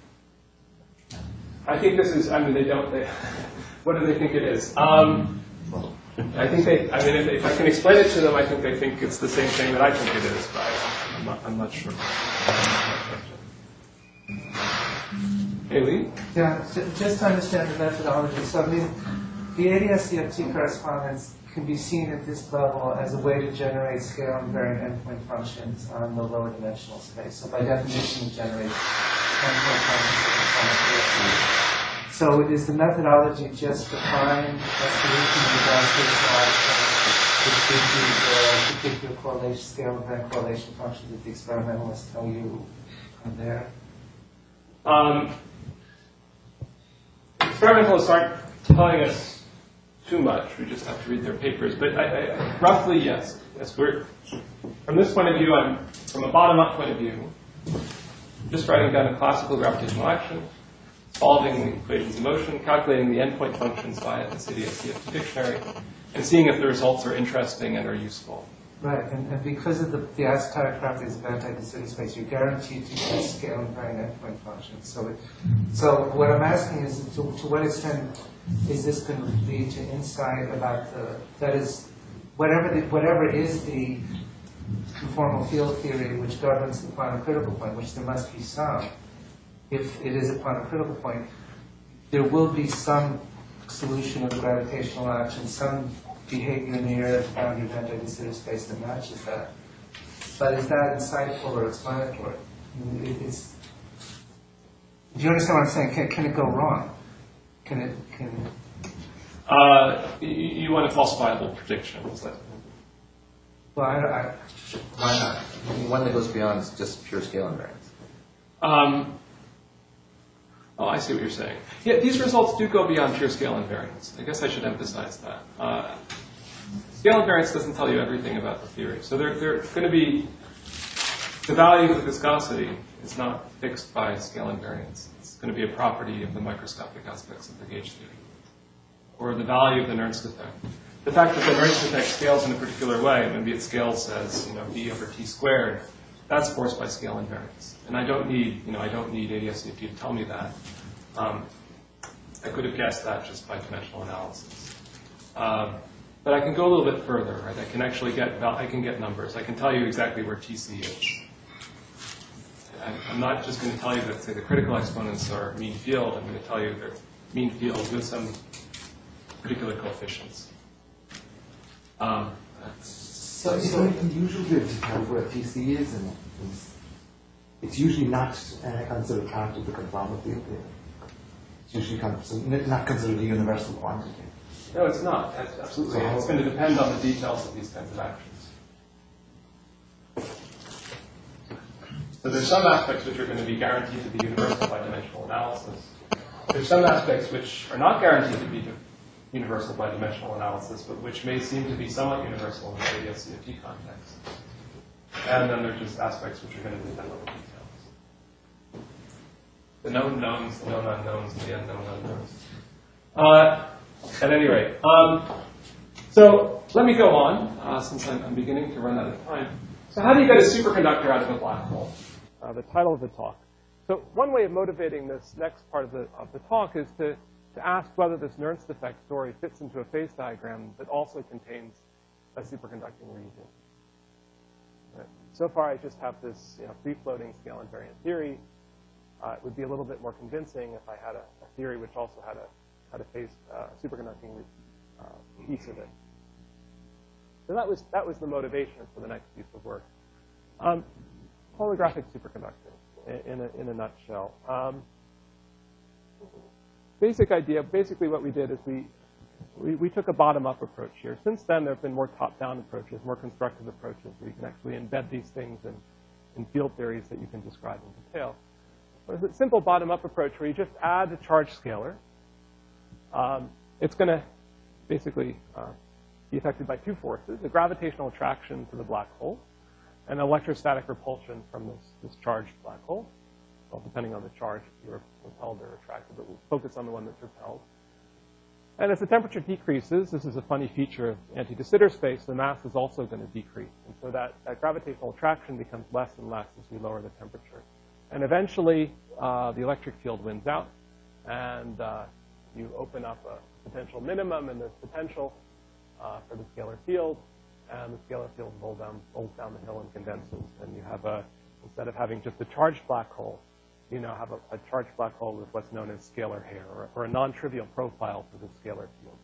I think this is, what do they think it is? I think if I can explain it to them, I think they think it's the same thing that I think it is, but I'm not sure. Haley? Yeah, just to understand the methodology. So, the ADS-CFT correspondence can be seen at this level as a way to generate scale invariant endpoint functions on the lower dimensional space. So by definition, it generates endpoint functions. So is the methodology just defined as solution to the gravitational action, which gives you the particular correlation, scale invariant correlation function that the experimentalists tell you are there? Experimentalists aren't telling us too much. We just have to read their papers. But roughly, yes. From this point of view, from a bottom-up point of view, just writing down a classical gravitational action, solving the equations of motion, calculating the endpoint functions via this ADS-CFT dictionary, and seeing if the results are interesting and are useful. Right, and because of the asymptotic properties of anti-de Sitter space, you're guaranteed to get scale invariant endpoint functions. So what I'm asking is, to what extent is this going to lead to insight about that is, whatever is the conformal field theory which governs the quantum critical point, which there must be some, if it is a quantum critical point, there will be some solution of the gravitational action, some behavior in the area of the boundary of anti-de Sitter space that matches that. But is that insightful or explanatory? Do you understand what I'm saying? Can it go wrong? You want a falsifiable prediction. Well, why not? One that goes beyond just pure scale invariance. I see what you're saying. Yeah, these results do go beyond pure scale invariance. I guess I should emphasize that. Scale invariance doesn't tell you everything about the theory. So they're going to be, the value of the viscosity is not fixed by scale invariance. It's going to be a property of the microscopic aspects of the gauge theory, or the value of the Nernst effect. The fact that the Nernst effect scales in a particular way, maybe it scales as b over t squared, that's forced by scale invariance. And I don't need ADS-CFT to tell me that. I could have guessed that just by dimensional analysis. But I can go a little bit further, right? I can actually get numbers. I can tell you exactly where TC is. I'm not just going to tell you that, say, the critical exponents are mean field. I'm going to tell you they're mean field with some particular coefficients. So it's usually to tell where TC is, and it's usually not considered part of the conformal field theory. It's usually not considered a universal quantity. No, it's not. Absolutely. So it's going to depend on the details of these kinds of actions. So there's some aspects which are going to be guaranteed to be universal by dimensional analysis. There's some aspects which are not guaranteed to be universal by dimensional analysis, but which may seem to be somewhat universal in the ADS-CFT context. And then there's just aspects which are going to depend on the details. The known knowns, the known unknowns, and the unknown unknowns. At any rate, so let me go on, since I'm beginning to run out of time. So how do you get a superconductor out of a black hole? The title of the talk. So one way of motivating this next part of the talk is to ask whether this Nernst effect story fits into a phase diagram that also contains a superconducting region. Right. So far, I just have this free-floating scale invariant theory. It would be a little bit more convincing if I had a theory which also had a phase superconducting piece of it. So that was the motivation for the next piece of work. Holographic superconducting, in a nutshell. Basic idea. Basically, what we did is we took a bottom-up approach here. Since then, there have been more top-down approaches, more constructive approaches, where you can actually embed these things in field theories that you can describe in detail. But it's a simple bottom-up approach where you just add a charge scalar. It's going to basically be affected by two forces: a gravitational attraction to the black hole, and electrostatic repulsion from this charged black hole. Well, depending on the charge, if you're repelled or attracted, but we'll focus on the one that's repelled. And as the temperature decreases, this is a funny feature of anti-de Sitter space, the mass is also going to decrease. And so that gravitational attraction becomes less and less as we lower the temperature. And eventually, the electric field wins out, and you open up a potential minimum in this potential for the scalar field, and the scalar field rolls down the hill and condenses. And you have instead of having just a charged black hole, you now have a charged black hole with what's known as scalar hair, or a non-trivial profile for the scalar field.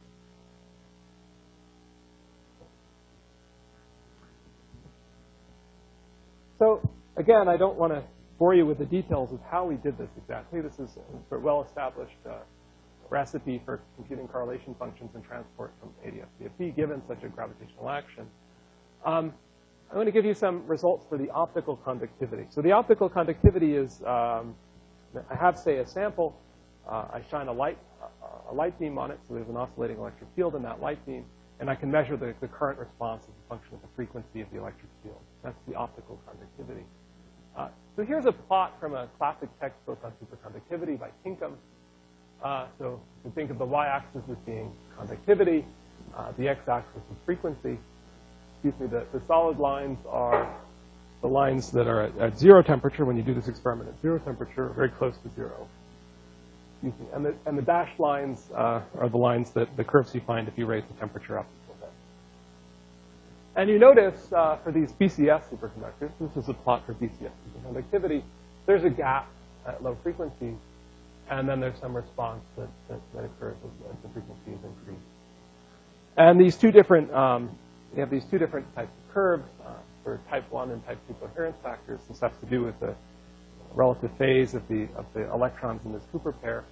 So again, I don't want to bore you with the details of how we did this exactly. This is a well-established recipe for computing correlation functions and transport from A to F to B given such a gravitational action. I'm going to give you some results for the optical conductivity. So the optical conductivity is, I have, say, a sample. I shine a light beam on it, so there's an oscillating electric field in that light beam, and I can measure the current response as a function of the frequency of the electric field. That's the optical conductivity. So here's a plot from a classic textbook on superconductivity by Tinkham. So you think of the y-axis as being conductivity, the x-axis is frequency. Excuse me, the solid lines are the lines that are at zero temperature when you do this experiment at zero temperature, very close to zero. Excuse me. And the dashed lines are the lines that the curves you find if you raise the temperature up a little bit. And you notice for these BCS superconductors, this is a plot for BCS superconductivity, there's a gap at low frequencies, and then there's some response that occurs as the frequency is increased. And these two different we have these two different types of curves for type 1 and type 2 coherence factors. This has to do with the relative phase of the electrons in this Cooper pair.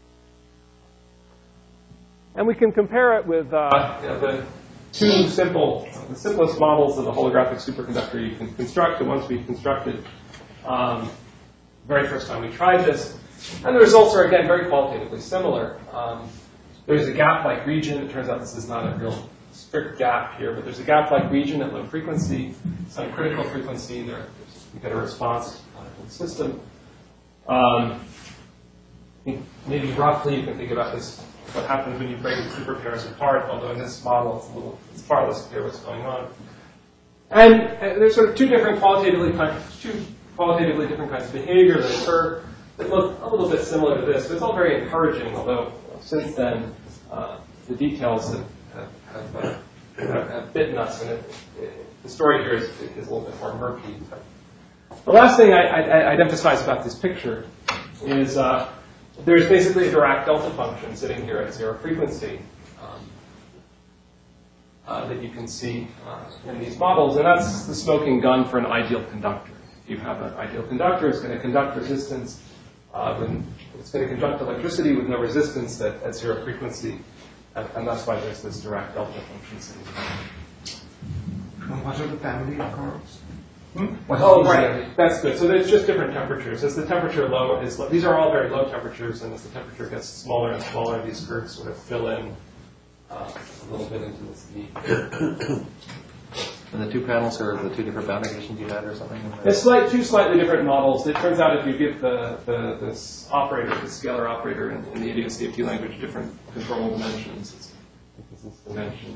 And we can compare it with the the simplest models of the holographic superconductor you can construct, the ones we constructed very first time we tried this. And the results are, again, very qualitatively similar. There's a gap-like region. It turns out this is not a real strict gap here, but there's a gap-like region at low frequency. Some critical frequency, you get a response to the system. Maybe roughly you can think about this, what happens when you break the super pairs apart, although in this model it's far less clear what's going on. And there's sort of two qualitatively different kinds of behavior that occur that look a little bit similar to this. But it's all very encouraging, although since then the details have bitten us, and the story here is a little bit more murky. The last thing I'd emphasize about this picture is there's basically a Dirac delta function sitting here at zero frequency that you can see in these models, and that's the smoking gun for an ideal conductor. If you have an ideal conductor, it's going to conduct resistance. It's going to conduct electricity with no resistance at zero frequency, and that's why there's this Dirac delta function sitting here. And what are the family of curves? Oh, right. That's good. So there's just different temperatures. As the temperature these are all very low temperatures, and as the temperature gets smaller and smaller, these curves sort of fill in a little bit into this deep. And the two panels are the two different boundary conditions you had or something? It's two slightly different models. It turns out if you give this operator, the scalar operator in the IDIO-CFT language, different control dimensions. This is dimension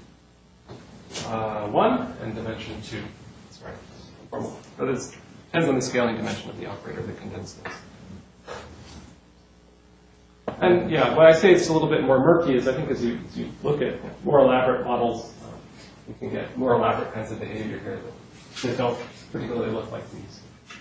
1 and dimension 2. That's right. But it depends on the scaling dimension of the operator that condenses this. And yeah, when I say it's a little bit more murky is I think as you look at more elaborate models, you can get more elaborate kinds of behavior here that don't particularly look like these.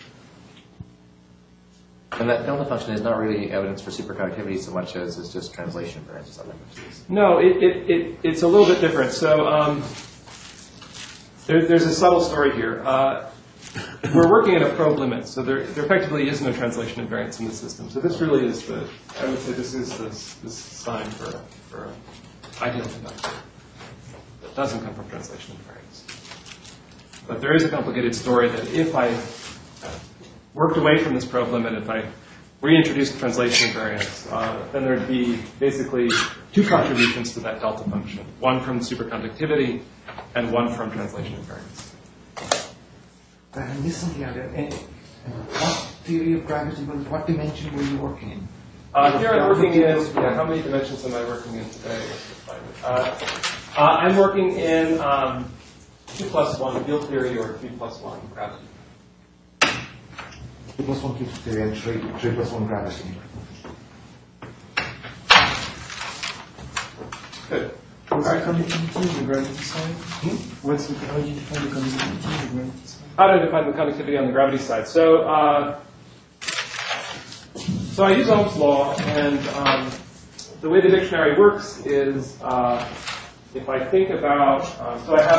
And that delta function is not really evidence for superconductivity so much as it's just translation variances on matrices. No, it's a little bit different. So there's a subtle story here. We're working at a probe limit, so there effectively is no translation invariance in the system. So this really is I would say this is this sign for an ideal conductor. It doesn't come from translation invariance. But there is a complicated story that if I worked away from this probe limit, if I reintroduced translation invariance, then there'd be basically two contributions to that delta function, one from superconductivity and one from translation invariance. I missed something out there. What theory of gravity, what dimension were you working in? Here I'm working in, how many dimensions am I working in today? I'm working in 2+1 field theory or 3+1 gravity. 2+1 field theory and 3+1 gravity. Good. What's the conductivity of the gravity side? How do you define the conductivity of the gravity side? How do I define the conductivity on the gravity side? So I use Ohm's law, and the way the dictionary works is if I think about, so I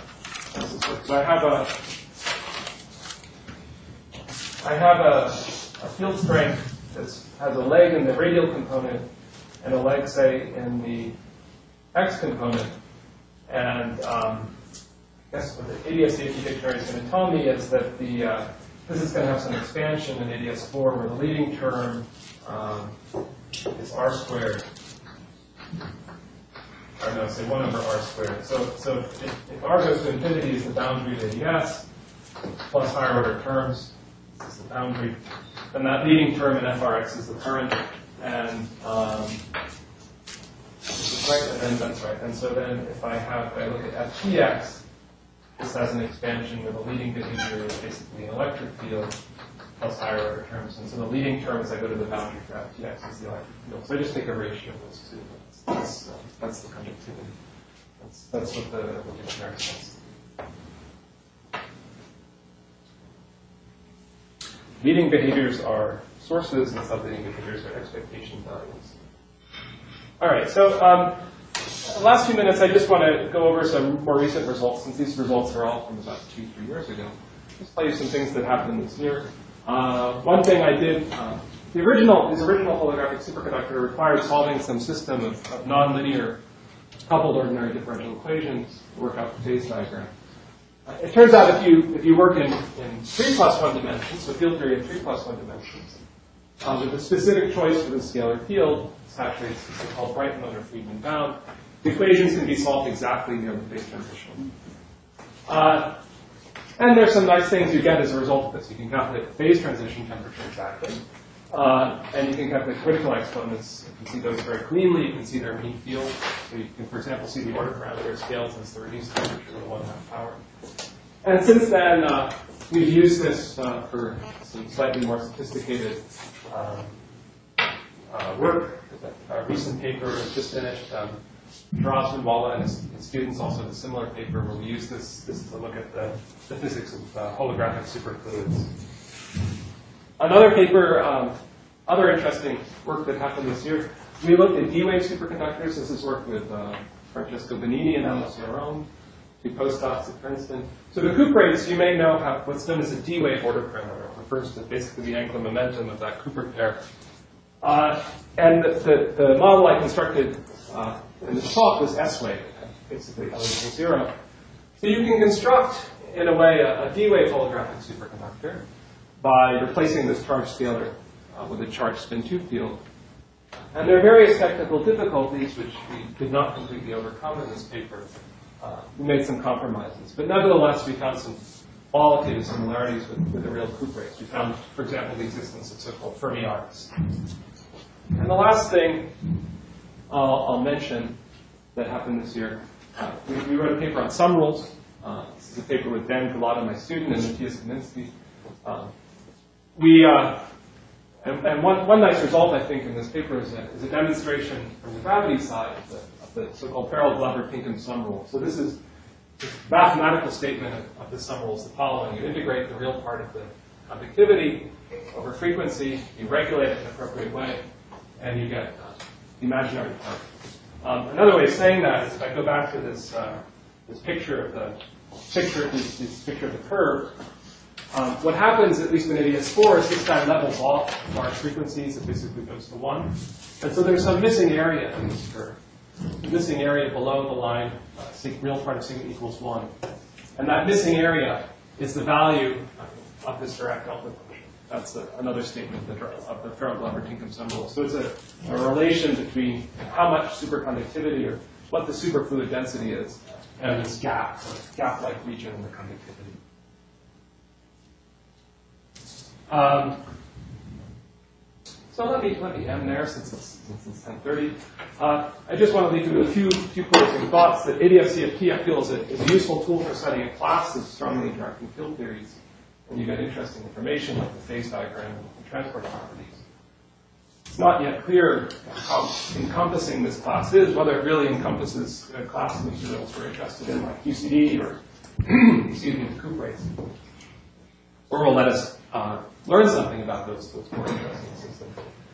have a field strength that has a leg in the radial component and a leg, say, in the x component, and I guess what the ADS-CFT dictionary is going to tell me is that this is going to have some expansion in ADS4 where the leading term is r squared. Or no, say 1 over r squared. So if r goes to infinity is the boundary of ADS, plus higher order terms, this is the boundary, then that leading term in FRX is the current, and this is right, and then that's right. And so then if I look at FTX, this has an expansion where the leading behavior is basically an electric field plus higher order terms. And so the leading term as I go to the boundary for FTX is the electric field. So I just take a ratio of those two. That's the conductivity. That's what the dictionary says. Leading behaviors are sources and subleading behaviors are expectation values. All right, so the last few minutes, I just want to go over some more recent results, since these results are all from about 2-3 years ago. Just tell you some things that happened this year. One thing I did, his original holographic superconductor required solving some system of nonlinear coupled ordinary differential equations to work out the phase diagram. It turns out if you work in 3+1 dimensions, so field theory in 3+1 dimensions, with a specific choice for the scalar field, saturates the so-called Brightman or Friedman bound, the equations can be solved exactly near the phase transition. And there's some nice things you get as a result of this. You can calculate the phase transition temperature exactly. And you can calculate critical exponents. You can see those very cleanly. You can see their mean field. So you can, for example, see the order parameter scales as the reduced temperature to 1/2 power. And since then, we've used this for some slightly more sophisticated work. A recent paper just finished. Drosman, Walla, and his students also have a similar paper where we use this to look at the physics of holographic superfluids. Another paper, other interesting work that happened this year, we looked at D-wave superconductors. This is work with Francesco Benini and Alice Yaron, two postdocs at Princeton. So the cuprates, you may know, have what's known as a D-wave order parameter. It refers to basically the angular momentum of that Cooper pair. And the model I constructed in this talk was S-wave, basically L equals 0. So you can construct, in a way, a D-wave holographic superconductor by replacing this charge scalar with a charged spin-2 field. And there are various technical difficulties which we did not completely overcome in this paper. We made some compromises. But nevertheless, we found some qualitative similarities with the real cuprates. We found, for example, the existence of so-called Fermi arcs. And the last thing I'll mention that happened this year, we wrote a paper on sum rules. This is a paper with Dan Galata, my student, and Matthias Kaminsky. And one nice result, I think, in this paper is a demonstration from the gravity side of the so-called Farrell-Glover-Pinkham sum rule. So this is the mathematical statement of the sum rule is the following. You integrate the real part of the conductivity over frequency, you regulate it in an appropriate way, and you get the imaginary part. Another way of saying that is if I go back to this picture of the curve. What happens, at least when it is 4, is this guy levels off large frequencies. It basically goes to 1. And so there's some missing area in this curve. The missing area below the line, real part of sigma equals 1. And that missing area is the value of this Dirac delta function. That's another statement of the Farrell-Glover-Pinkham sum rule. So it's a relation between how much superconductivity or what the superfluid density is and this gap-like region in the conductivity. So let me end there since it's 10:30. I just want to leave you with a few closing thoughts that ADF-CFT I feel is a useful tool for studying a class of strongly interacting field theories, and you get interesting information like the phase diagram and transport properties. It's not yet clear how encompassing this class is, whether it really encompasses a class of materials we're interested in, like UCD or excuse me, the cuprates, or will let us learn something about those more interesting systems.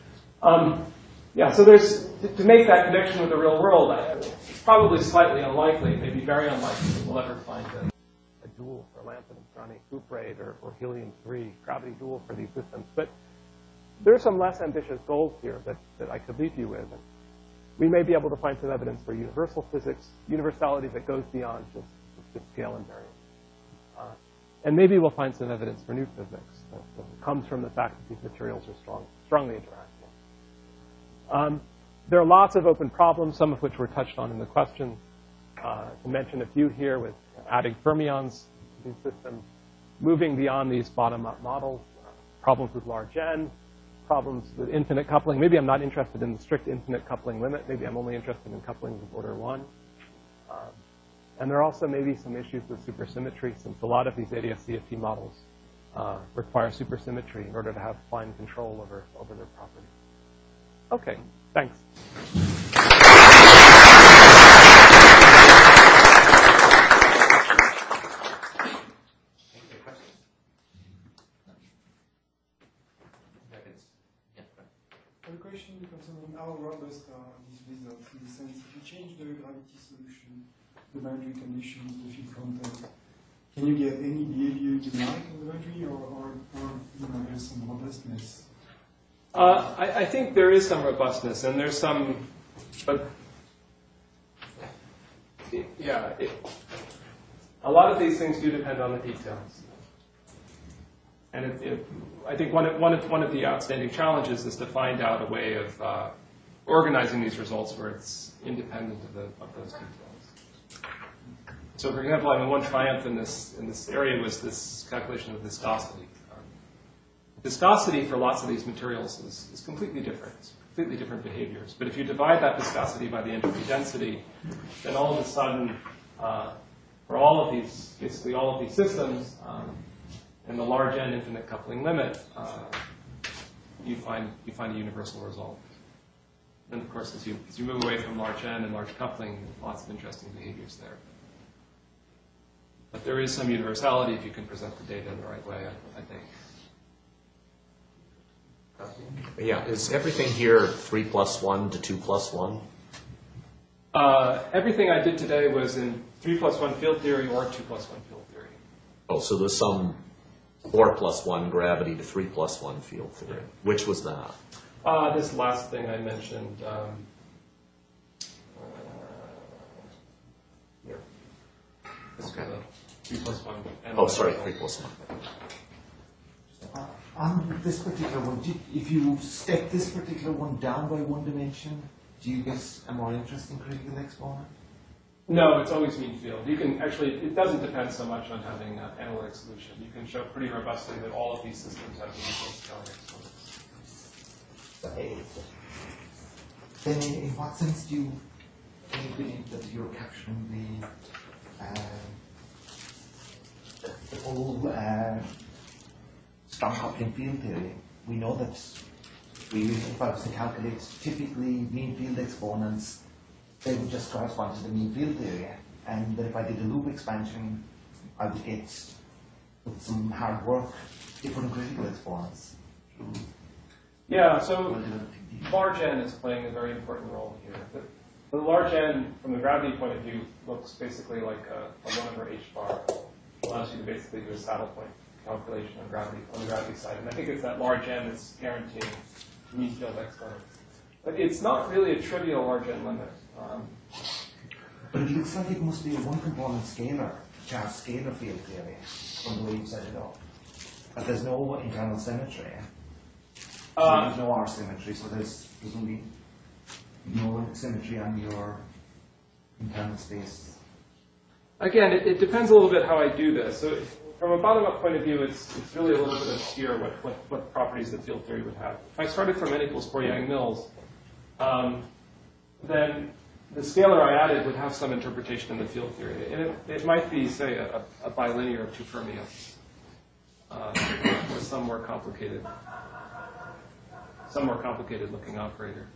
So there's, to make that connection with the real world, it's probably slightly unlikely, maybe very unlikely that we'll ever find a dual for lanthanum strontium cuprate or helium-3 gravity dual for these systems. But there are some less ambitious goals here that I could leave you with. And we may be able to find some evidence for universal physics, universality that goes beyond just scale invariance. And maybe we'll find some evidence for new physics that comes from the fact that these materials are strongly interacting. There are lots of open problems, some of which were touched on in the questions. To mention a few here with adding fermions to these systems, moving beyond these bottom-up models, problems with large N, problems with infinite coupling. Maybe I'm not interested in the strict infinite coupling limit. Maybe I'm only interested in couplings of order 1. And there are also maybe some issues with supersymmetry, since a lot of these ADF-CFT models require supersymmetry in order to have fine control over their properties. Okay, thanks. The question concerning how robust are these results, in the sense if you change the gravity solution, the boundary conditions, the field content, can you get any behavior you like in the boundary, or there's some robustness? I think there is some robustness, and there's some, but a lot of these things do depend on the details. And I think one of the outstanding challenges is to find out a way of organizing these results where it's independent of those details. So, for example, one triumph in this area was this calculation of viscosity. Viscosity for lots of these materials is completely different. It's completely different behaviors. But if you divide that viscosity by the entropy density, then all of a sudden, for all of these, basically all of these systems, and the large N infinite coupling limit, you find a universal result. And of course, as you move away from large N and large coupling, lots of interesting behaviors there. But there is some universality if you can present the data in the right way, I think. Yeah, is everything here 3 + 1 to 2 + 1? Everything I did today was in 3 + 1 field theory or 2 + 1 field theory. Oh, so there's some 4 + 1 gravity to 3 + 1 field theory. Which was that? This last thing I mentioned. Here. This kind of 3 + 1. Oh, sorry, 3 + 1. On this particular one, if you step this particular one down by 1 dimension, do you get a more interesting critical exponent? No, it's always mean field. You can actually, it doesn't depend so much on having an analytic solution. You can show pretty robustly that all of these systems have mean field scaling exponents. Then in what sense do you believe that you're capturing the whole strong coupling field theory? We know that if I was to calculate typically mean field exponents, they would just correspond to the mean field area. And then if I did a loop expansion, I would get, with some hard work, different critical exponents. Yeah, so large n is playing a very important role here. The large n, from the gravity point of view, looks basically like a 1 over h bar. It allows you to basically do a saddle point calculation on the gravity side. And I think it's that large n that's guaranteeing mean field exponents. But it's not really a trivial large n limit. But it looks like it must be a one-component scalar, charged scalar field theory, from the way you set it up. But there's no internal symmetry. So there's no R symmetry, so there's presumably no symmetry on your internal space. Again, it depends a little bit how I do this. So from a bottom-up point of view, it's really a little bit obscure what properties the field theory would have. If I started from n equals 4 Yang-Mills, then the scalar I added would have some interpretation in the field theory. And it might be, say, a bilinear of 2 fermions, or some more complicated looking operator.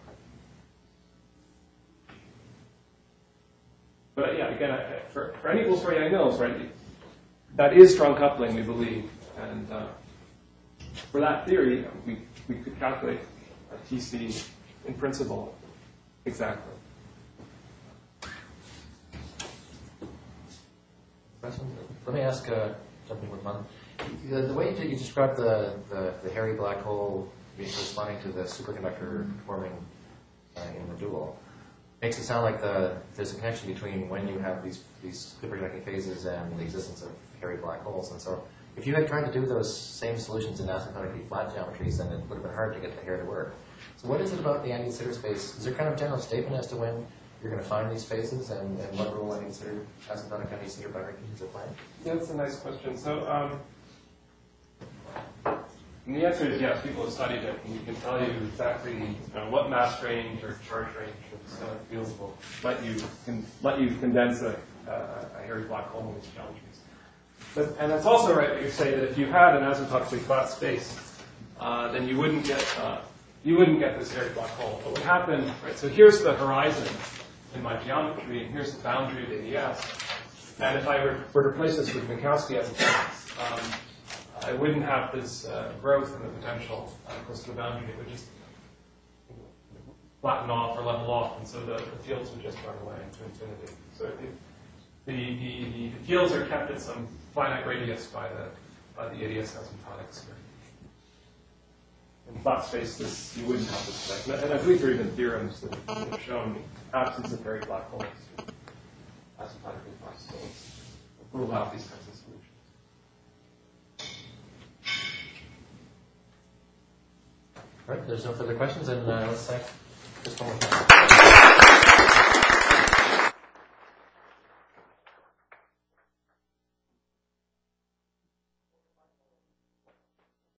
But yeah, again, for n equals 4 Yang-Mills, right, that is strong coupling, we believe. And for that theory, we could calculate a TC in principle exactly. Let me ask, jumping with one. The way you described the hairy black hole responding to the superconductor forming in the dual makes it sound like there's a connection between when you have these superconducting phases and the existence of hairy black holes. And so if you had tried to do those same solutions in asymptotically flat geometries, then it would have been hard to get the hair to work. So what is it about the anti-de-Sitter space? Is there kind of a general statement as to when you're going to find these phases and what role anti-de-Sitter, asymptotic anti-de-Sitter boundary conditions are playing? Yeah, that's a nice question. So and the answer is yes, people have studied it, and we can tell you exactly what mass range or charge range of stellar fields will let you condense a hairy black hole in these geometries. And it's also right that you say that if you had an asymptotically flat space, then you wouldn't get this hairy black hole. What would happen, right? So here's the horizon in my geometry, and here's the boundary of ADS. And if I were to replace this with Minkowski asymptotics, I wouldn't have this growth in the potential close to the boundary. It would just flatten off or level off, and so the fields would just run away into infinity. So the fields are kept at some finite radius by the ADS asymptotics. In flat space, you wouldn't have this effect. And I believe there are even theorems that have shown absence of hairy black holes asymptotically flat. So we'll rule out these kinds of solutions. All right, there's no further questions, and let's thank just one more time.